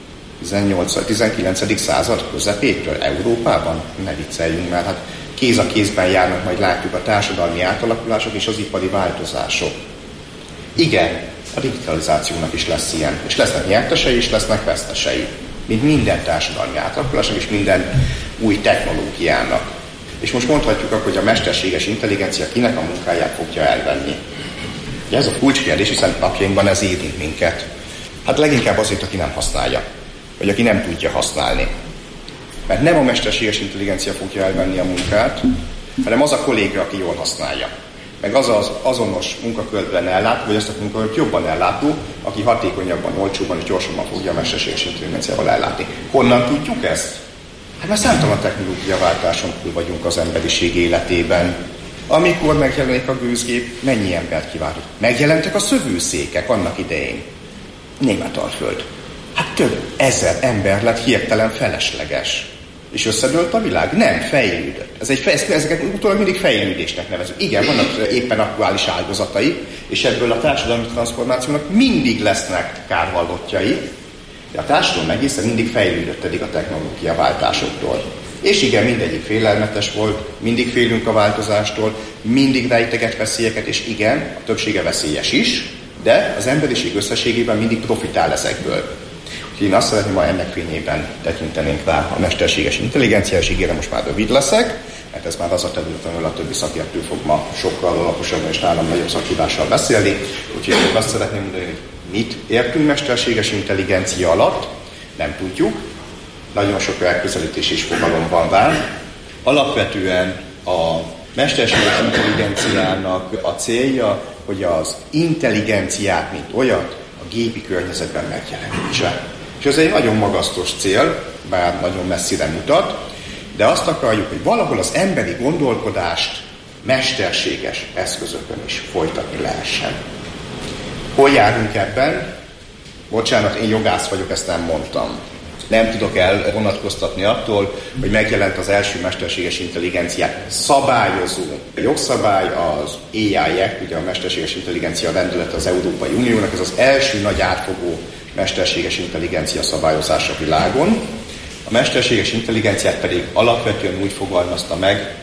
18-19. század közepétől Európában? Ne vicceljünk már, hát kéz a kézben járnak, majd látjuk a társadalmi átalakulások és az ipari változások. Igen, a digitalizációnak is lesz ilyen. És lesznek nyertesei, és lesznek vesztesei. Mint minden társadalmi átalakulásnak, és minden új technológiának. És most mondhatjuk akkor, hogy a mesterséges intelligencia kinek a munkáját fogja elvenni. Ugye ez a kulcskérdés, hiszen napjainkban ez érint minket. Hát leginkább azért, aki nem használja. Vagy aki nem tudja használni. Mert nem a mesterséges intelligencia fogja elvenni a munkát, hanem az a kolléga, aki jól használja. Meg az az azonos munkakörben ellátó, vagy azt a munkakört jobban ellátó, aki hatékonyabban, olcsóbban és gyorsabban fogja a mesterséges intelligenciával ellátni. Honnan tudjuk ezt? Hát már számtalan technológiaváltáson túl vagyunk az emberiség életében. Amikor megjelenik a gőzgép, mennyi embert kiváltott? Megjelentek a szövőszékek annak idején. Németalföld. Hát több ezer ember lett hirtelen felesleges. És összedőlt a világ? Nem, fejlődött. Ezeket utólag mindig fejlődésnek nevezünk. Igen, vannak éppen aktuális áldozatai, és ebből a társadalmi transformációnak mindig lesznek kárvallottjai, de a társadalom egészen mindig fejlődött eddig a technológiaváltásoktól. És igen, mindegyik félelmetes volt, mindig félünk a változástól, mindig rejteget veszélyeket, és igen, a többsége veszélyes is, de az emberiség összességében mindig profitál ezekből. Úgyhogy én azt szeretném, ha ennek fényében tekintenénk rá a mesterséges intelligencia, és ígérem, most már rövid leszek, mert ez már az a terület, ahol a többi szakértő fog ma sokkal alaposabban és nálam nagyobb szakhívással beszélni. Úgyhogy én azt szeretném mondani, hogy mit értünk mesterséges intelligencia alatt, nem tudjuk. Nagyon sok elközelítés és fogalom van rá. Alapvetően a mesterséges intelligenciának a célja, hogy az intelligenciát, mint olyat, a gépi környezetben megjelenítse. És ez egy nagyon magasztos cél, bár nagyon messzire mutat, de azt akarjuk, hogy valahol az emberi gondolkodást mesterséges eszközökön is folytatni lehessen. Hol járunk ebben? Bocsánat, én jogász vagyok, ezt nem mondtam. Nem tudok elvonatkoztatni attól, hogy megjelent az első mesterséges intelligenciát szabályozó jogszabály, az AI Act, ugye a mesterséges intelligencia rendelet az Európai Uniónak, ez az első nagy átfogó mesterséges intelligencia szabályozás a világon. A mesterséges intelligenciát pedig alapvetően úgy fogalmazta meg,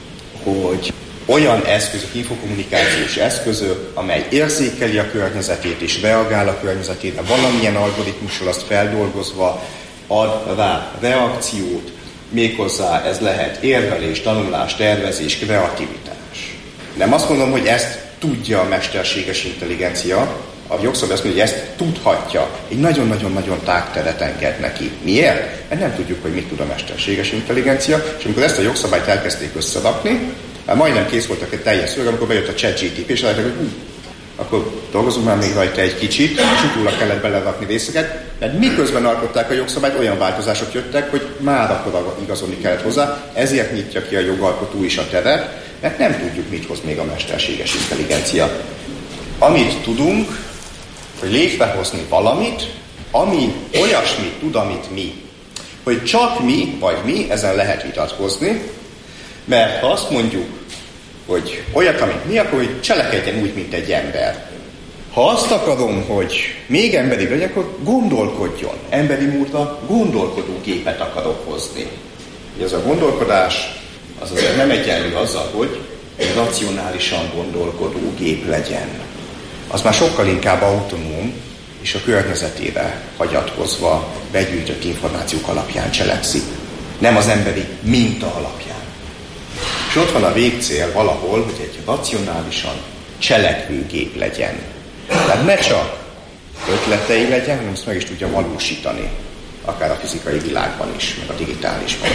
hogy olyan eszközök, infokommunikációs eszközök, amely érzékeli a környezetét és reagál a környezetére, valamilyen algoritmussal azt feldolgozva ad rá reakciót, méghozzá ez lehet érvelés, tanulás, tervezés, kreativitás. Nem azt mondom, hogy ezt tudja a mesterséges intelligencia, a jogszabály azt mondja, hogy ezt tudhatja. Egy nagyon-nagyon-nagyon tágteret enged neki. Miért? Mert nem tudjuk, hogy mit tud a mesterséges intelligencia, és amikor ezt a jogszabályt elkezdték összerakni, már majdnem kész voltak egy teljes szöveg, amikor bejött a ChatGPT, és látják, hogy akkor dolgozunk már még rajta egy kicsit, és utólag kellett belerakni részeket, mert miközben alkották a jogszabályt, olyan változások jöttek, hogy már akkor igazolni kellett hozzá, ezért nyitja ki a jogalkotó is a teret, mert nem tudjuk, mit hoz még a mesterséges intelligencia. Amit tudunk, hogy létrehozni valamit, ami olyasmit tud, amit mi. Hogy csak mi, vagy mi, ezen lehet vitatkozni, mert ha azt mondjuk, hogy olyat, amit mi, akkor hogy cselekedjen úgy, mint egy ember. Ha azt akarom, hogy még emberi legyek, akkor gondolkodjon. Emberi múltra gondolkodó képet akarok hozni. Ez a gondolkodás az azért nem egyenlő azzal, hogy egy racionálisan gondolkodó gép legyen. Az már sokkal inkább autonóm, és a környezetére hagyatkozva begyűjtött információk alapján cselekszik. Nem az emberi minta alapján. És ott van a végcél valahol, hogy egy racionálisan cselekvő gép legyen. Tehát ne csak ötletei legyen, hanem azt meg is tudja valósítani. Akár a fizikai világban is, meg a digitálisban.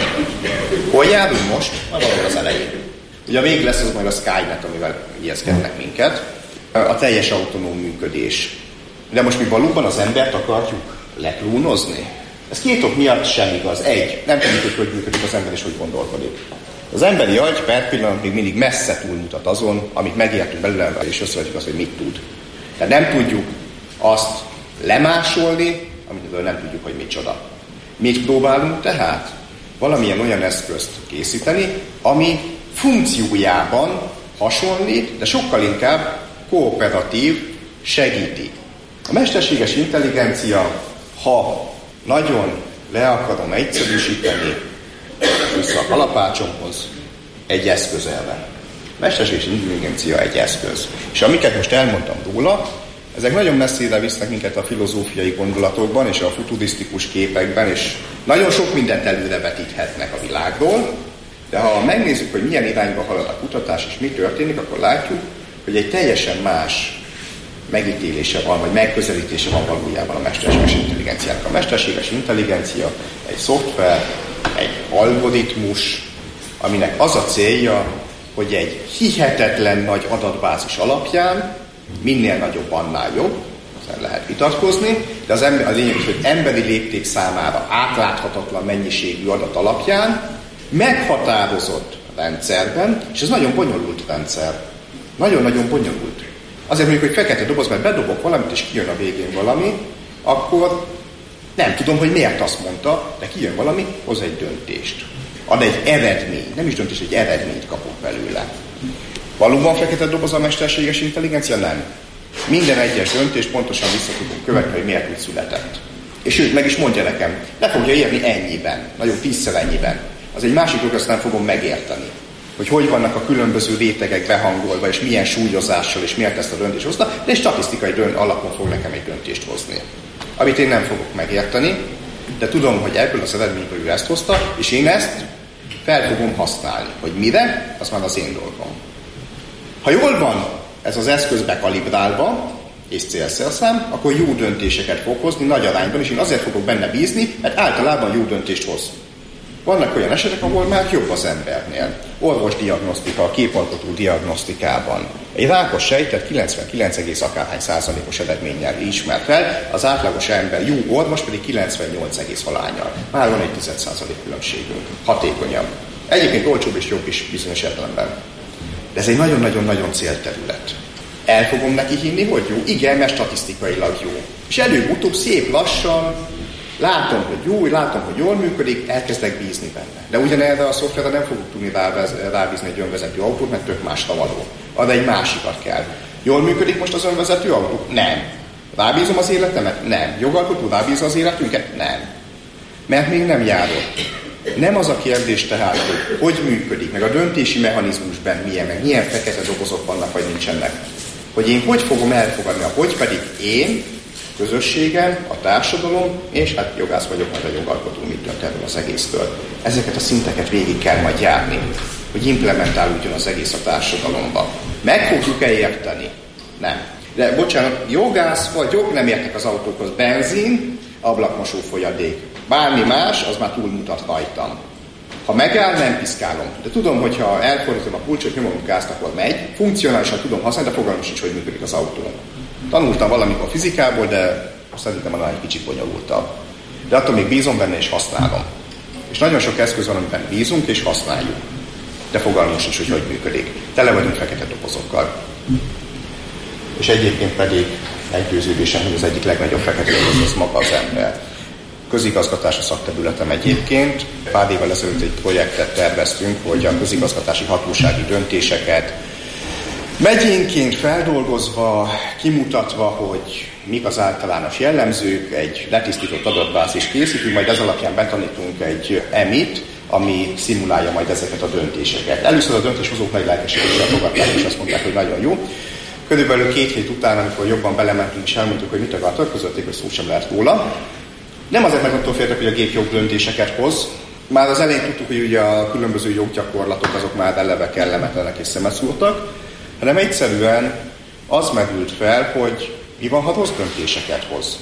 Hol járunk most? Valahol az elején. Ugye a vég lesz az majd a Skynet, amivel ijeszkednek minket. A teljes autonóm működés. De most mi valóban az embert akarjuk leklónozni? Ez két ok miatt sem igaz. Egy, nem tudjuk, hogy működik az ember és hogy gondolkodik. Az emberi agy per pillanat még mindig messze túlmutat azon, amit megértünk belőle, és összevetjük azt, hogy mit tud. Tehát nem tudjuk azt lemásolni, amitől nem tudjuk, hogy micsoda. Mit próbálunk tehát? Valamilyen olyan eszközt készíteni, ami funkciójában hasonlít, de sokkal inkább kooperatív, segíti. A mesterséges intelligencia, ha nagyon le akarom egyszerűsíteni, vissza a kalapácsomhoz, egy eszköz elve. A mesterséges intelligencia egy eszköz. És amiket most elmondtam róla, ezek nagyon messzire visznek minket a filozófiai gondolatokban és a futurisztikus képekben, és nagyon sok mindent előrevetíthetnek a világról, de ha megnézzük, hogy milyen irányba halad a kutatás és mi történik, akkor látjuk, hogy egy teljesen más megítélése van, vagy megközelítése van valójában a mesterséges intelligenciának. A mesterséges intelligencia egy szoftver, egy algoritmus, aminek az a célja, hogy egy hihetetlen nagy adatbázis alapján, minél nagyobb, annál jobb, ezen lehet vitatkozni, de a lényeg is, hogy emberi lépték számára átláthatatlan mennyiségű adat alapján meghatározott rendszerben, és ez nagyon bonyolult rendszer. Nagyon-nagyon bonyolult. Azért mondjuk, hogy fekete doboz, mert bedobok valamit, és kijön a végén valami, akkor nem tudom, hogy miért azt mondta, de kijön valami, hoz egy döntést. Ad egy eredményt, nem is döntés, egy eredményt kapok belőle. Valóban fekete doboz a mesterséges intelligencia? Nem. Minden egyes döntést pontosan vissza tudunk követni, hogy miért úgy született. És ő meg is mondja nekem, le fogja érni ennyiben, nagyobb 10-szer ennyiben. Az egy másik dolog, azt nem fogom megérteni. Hogy vannak a különböző rétegek behangolva, és milyen súlyozással, és miért ezt a döntést hozta, de egy statisztikai alapon fog nekem egy döntést hozni. Amit én nem fogok megérteni, de tudom, hogy ebből az eredményből ő ezt hozta, és én ezt fel fogom használni. Hogy mire, az már az én dolgom. Ha jól van ez az eszköz bekalibrálva, és célszerszám, akkor jó döntéseket fog hozni nagy arányban, és én azért fogok benne bízni, mert általában jó döntést hoz. Vannak olyan esetek, ahol már jobb az embernél. Orvosdiagnosztika, a képalkotó diagnosztikában. Egy rákos sejtet 99,akárhány% eredménnyel ismer fel, az átlagos ember jó orvos pedig 98,valányal. Már van egy 10% különbségünk. Hatékonyabb. Egyébként olcsóbb és jobb is bizonyos értelemben. De ez egy nagyon-nagyon-nagyon célterület. El fogom neki hinni, hogy jó? Igen, mert statisztikailag jó. És előbb-utóbb szép lassan látom, hogy jó, látom, hogy jól működik, elkezdek bízni benne. De ugyanerre a szoftverre nem fogok tudni rábízni egy önvezető autót, mert tök másra való. Arra egy másikat kell. Jól működik most az önvezető autó? Nem. Rábízom az életemet? Nem. Jogalkotó rábízza az életünket? Nem. Mert még nem járott. Nem az a kérdés tehát, hogy működik, meg a döntési mechanizmusban milyen, meg milyen fekete dobozok vannak, vagy nincsenek. Hogy én hogy fogom elfogadni, hogy pedig én, közösségen, a társadalom, és hát jogász vagyok, majd a jogalkotó mit dönt erről az egésztől. Ezeket a szinteket végig kell majd járni, hogy implementálódjon az egész a társadalomba. Meg fogjuk-e érteni? Nem. De bocsánat, jogász vagyok, nem értek az autókhoz. Benzin, ablakmosó folyadék. Bármi más, az már túlmutat rajtam. Ha megáll, nem piszkálom. De tudom, hogy ha elfordítom a kulcsot, nyomom a gázt, akkor megy. Funkcionálisan tudom használni, de fogalmam sincs, hogy működik az autó. Tanultam valamikor fizikából, de szerintem már egy kicsit bonyolultabb. De attól még bízom benne és használom. És nagyon sok eszköz van, amiben bízunk és használjuk. De fogalmam sincs, hogy működik. Tele vagyunk fekete dobozokkal. és egyébként pedig meggyőződésem, hogy az egyik legnagyobb fekete lyuk az maga az ember. Közigazgatás a szakterületem egyébként. Pár évvel ezelőtt egy projektet terveztünk, hogy a közigazgatási hatósági döntéseket megyénként feldolgozva, kimutatva, hogy mik az általános jellemzők, egy letisztított adatbázis készítünk, majd ez alapján betanítunk egy EMI-t, ami szimulálja majd ezeket a döntéseket. Először a döntéshozók nagy lelkesedéssel fogadták, és azt mondták, hogy nagyon jó. Körülbelül 2 hét után, amikor jobban belementünk, és elmondtuk, hogy mit akartak, közölték, hogy szó sem lehet róla. Nem azért, mert attól féltek, hogy a gép jobb döntéseket hoz. Már az elején tudtuk, hogy ugye a különböző joggyakorlatok azok már eleve kellemetlenek és szemeszúrtak, hanem egyszerűen az merült fel, hogy mi van, ha rossz döntéseket hoz.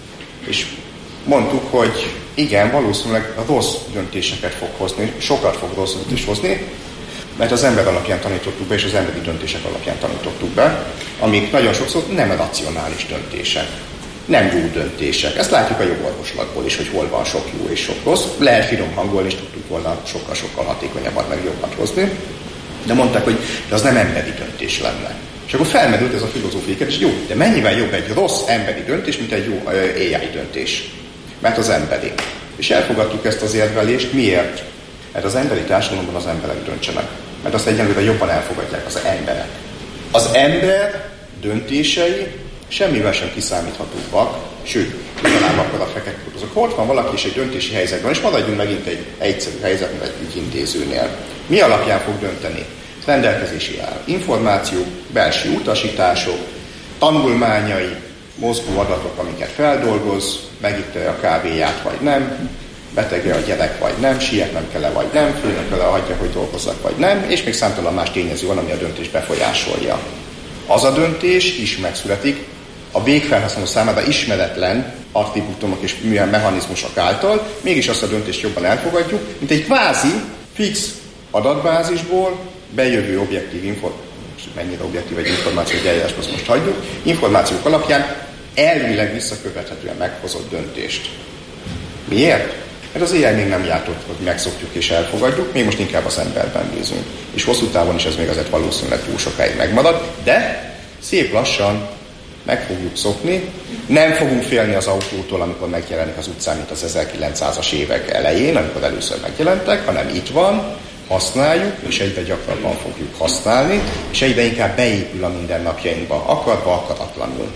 És mondtuk, hogy igen, valószínűleg rossz döntéseket fog hozni, sokat fog rossz döntést hozni, mert az ember alapján tanítottuk be, és az emberi döntések alapján tanítottuk be, amik nagyon sokszor nem racionális döntések, nem jó döntések. Ezt látjuk a jogorvoslatból is, hogy hol van sok jó és sok rossz. Lehet finom hangolni, és tudtuk volna sokkal hatékonyabban meg jobban hozni. De mondták, hogy az nem emberi döntés lenne. És akkor felmerült ez a filozófiai kérdés, jó, de mennyivel jobb egy rossz emberi döntés, mint egy jó AI döntés? Mert az emberi. És elfogadtuk ezt az érvelést. Miért? Mert az emberi társadalomban az emberek döntsenek. Mert azt egyenlőre jobban elfogadják az emberek. Az ember döntései semmivel sem kiszámíthatóbbak, sőt, talán akkor a fekete azok. Ott van valaki is egy döntési helyzetben, és maradjunk megint egy egyszerű helyzetben egy ügyintézőnél. Mi alapján fog dönteni? Rendelkezési áll. Információk, belső utasítások, tanulmányai, mozgó adatok, amiket feldolgoz, megitte a kávéját vagy nem, betege a gyerek vagy nem, sietnem kell-e vagy nem, főnök vele hagyja, hogy dolgozzak vagy nem, és még számtalan más tényező van, ami a döntést befolyásolja. Az a döntés is megszületik a végfelhasználó számára ismeretlen attribútumok és mechanizmusok által, mégis azt a döntést jobban elfogadjuk, mint egy kvázi fix adatbázisból bejövő objektív információ, mennyire objektív egy információ, hogy eljárást azt most hagyjuk, információk alapján elvileg visszakövethetően meghozott döntést. Miért? Mert az AI még nem járt ott, hogy megszokjuk és elfogadjuk, még most inkább az emberben bízunk. És hosszú távon is ez még azért valószínűleg túl sokáig megmarad, de szép lassan meg fogjuk szokni, nem fogunk félni az autótól, amikor megjelenik az utcán, mint az 1900-as évek elején, amikor először megjelentek, hanem itt van, használjuk, és egyre gyakrabban fogjuk használni, és egyre inkább beépül a mindennapjainkba, akarva, akaratlanul.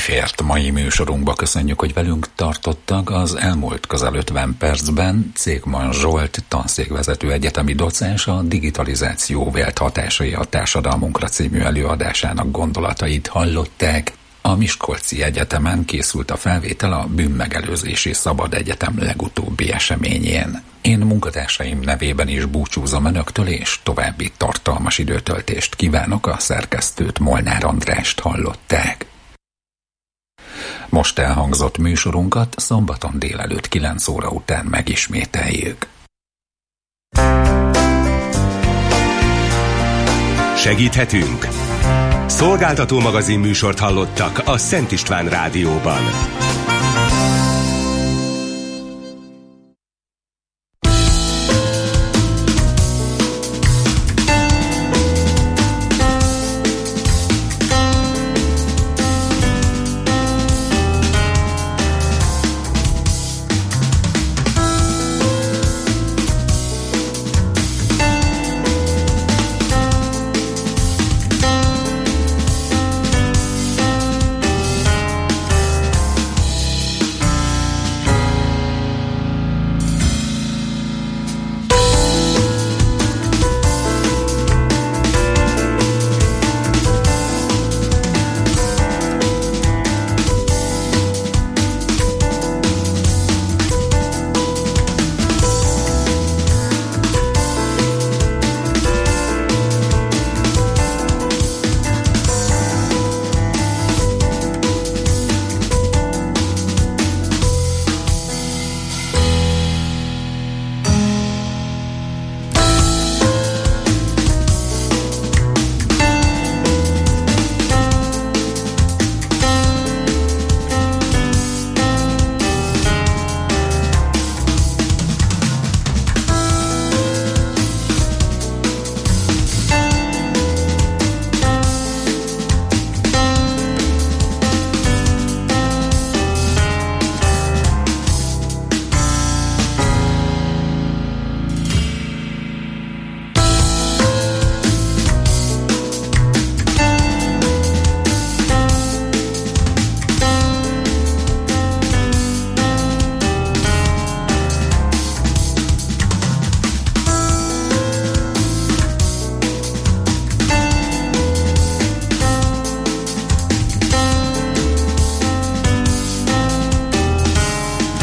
belefért mai műsorunkba. Köszönjük, hogy velünk tartottak. Az elmúlt közel 50 percben Cégman Zsolt tanszékvezető egyetemi docens a digitalizáció vélt hatásai a társadalmunkra című előadásának gondolatait hallották. A Miskolci Egyetemen készült a felvétel a Bűnmegelőzési Szabad Egyetem legutóbbi eseményén. Én munkatársaim nevében is búcsúzom önöktől, és további tartalmas időtöltést kívánok. A szerkesztőt, Molnár Andrást hallották. Most elhangzott műsorunkat szombaton délelőtt 9 óra után megismételjük. Segíthetünk? Szolgáltató magazin műsort hallottak a Szent István Rádióban.